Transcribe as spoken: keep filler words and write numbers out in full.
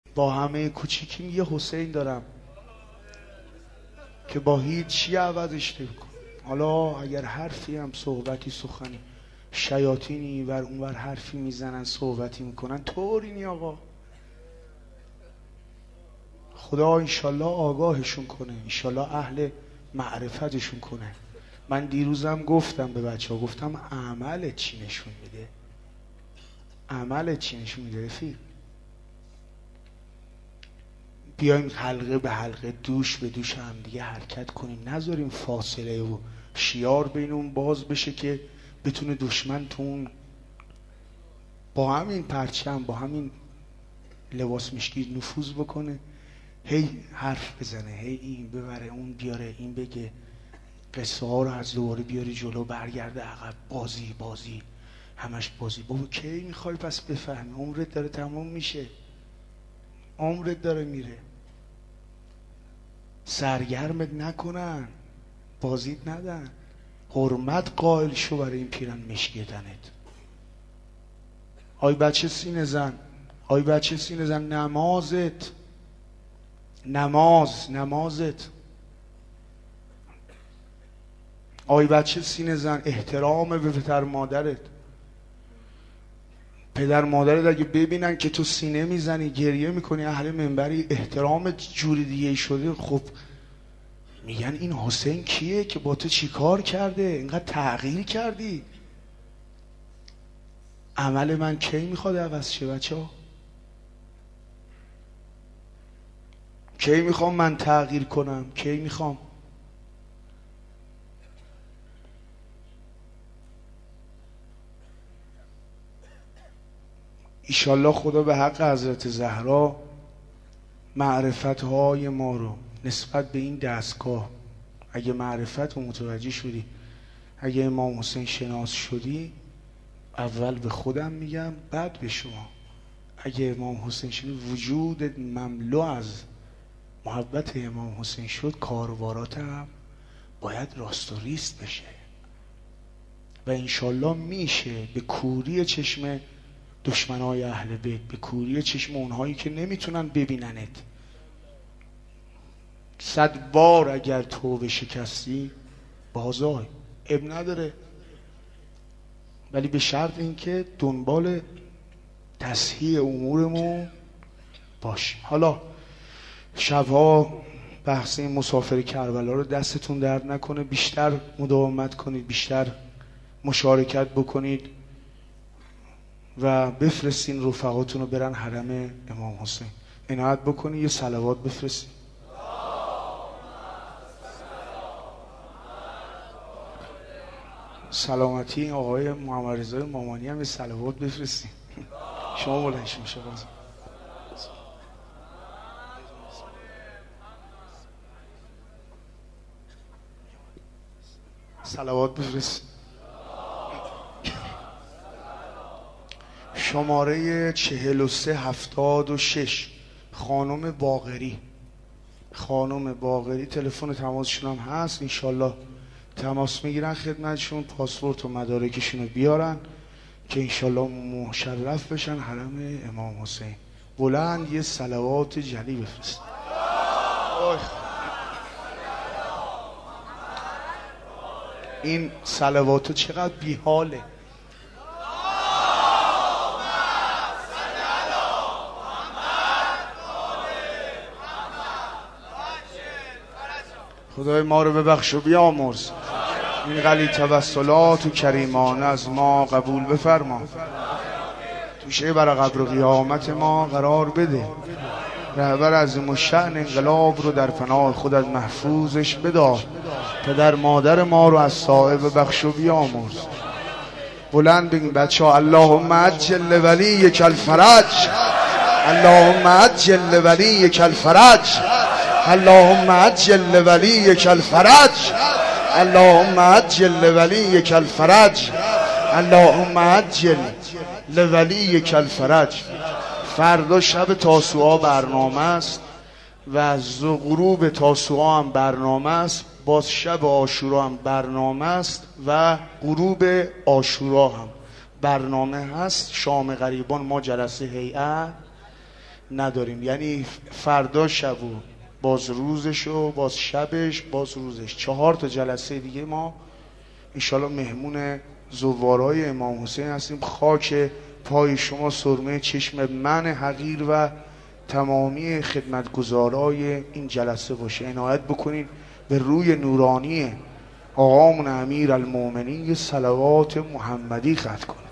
با همه کوچیکیم یه حسین دارم که با هیچی عوضش نمی‌کنه. حالا اگر حرفی هم صحبتی سخنی شیاطینی ور اونور حرفی میزنن صحبتی میکنن طوری نی آقا. خدا انشالله آگاهشون کنه، انشالله اهل معرفتشون کنه. من دیروزم گفتم به بچه ها، گفتم عملت چی نشون میده؟ عملت چی نشون میده رفیق؟ بیایم حلقه به حلقه، دوش به دوش هم دیگه حرکت کنیم، نذاریم فاصله و شیار بین اون باز بشه که بتونه دشمن تو اون با همین پرچم با همین لباس مشکی نفوذ بکنه، هی حرف بزنه، هی این ببره اون بیاره، این بگه، قصه ها رو از دوباره بیاری جلو، برگرده عقب، بازی بازی همش بازی. بابا کی میخوای پس بفهمی؟ عمرت داره تموم میشه، عمرت داره میره. سرگرمت نکنن، بازیت ندن. حرمت قائل شو برای این پیرن مشکی تنت. آی بچه سینه زن، آی بچه سینه زن، نمازت، نماز نمازت. آی بچه سینه زن، احترام به پدر مادرت. پدر مادرت اگه ببینن که تو سینه میزنی گریه میکنی اهل منبری، احترامت جوری دیگه شده، خب میگن این حسین کیه که با تو چی کار کرده اینقدر تغییر کردی؟ عمل من کی میخواد عوض شه بچه ها؟ کی میخوام من تغییر کنم؟ کی میخوام؟ ایشالله خدا به حق حضرت زهرا معرفتهای ما رو نسبت به این دستگاه، اگه معرفت رو متوجه شدی، اگه امام حسین شناس شدی، اول به خودم میگم بعد به شما. اگه امام حسین شدی، وجود مملو از محبت امام حسین شد، کارواراتم باید راست و ریست بشه و انشالله میشه به کوری چشم دشمنای اهل بیت، به کوری چشم اونهایی که نمیتونن ببیننت. صد بار اگر توبه شکستی بازای اب نداره، ولی به شرط اینکه دنبال تصحیح امورمون باشیم. حالا شبها بحث این مسافر کربلا رو دستتون درد نکنه، بیشتر مداومت کنید، بیشتر مشارکت بکنید و بفرستین رفقاتون رو برن حرم امام حسین. عنایت بکنید یه صلوات بفرستین. سلامتی آقای محمد رضا مامانی هم یه صلوات بفرستین. شما بلنش میشه باز صلوات بفرستین. شماره چهل و سه هفتاد و شش خانم باقری، خانم باقری تلفن تماسشون هم هست، انشالله تماس میگیرن خدمتشون، پاسپورت و مدارکشون رو بیارن که انشالله مشرف بشن حرم امام حسین. بلند یه صلوات جلی بفرست. این صلوات چقدر بیحاله. خدای ما رو ببخش و بیامرز، این غلی توسلات و کریمانه از ما قبول بفرما، توشه بر قبر و قیامت ما قرار بده، رهبر عظیم الشأن انقلاب رو در پناه خودت محفوظش بدار، پدر مادر ما رو از صاحب بخش و بیامرز. بلند بگیم بچه ها، اللهم عجل ولیک الفرج، اللهم عجل ولیک الفرج، اللهم عجل ولیک الفرج، اللهم عجل ولیک الفرج، اللهم عجل لولیک الفرج. فردا شب تاسوعا برنامه است و از غروب تاسوعا هم برنامه است، باز شب عاشورا هم برنامه است و غروب عاشورا هم برنامه هست. شام غریبان ما جلسه هیئت نداریم، یعنی فردا شب و باز روزش و باز شبش باز روزش، چهار تا جلسه دیگه ما انشالله مهمون زوارای امام حسین هستیم. خاک پای شما سرمه چشم من حقیر و تمامی خدمتگزارای این جلسه باشه. عنایت بکنین به روی نورانی آقامون امیر المومنین صلوات محمدی ختم کنید.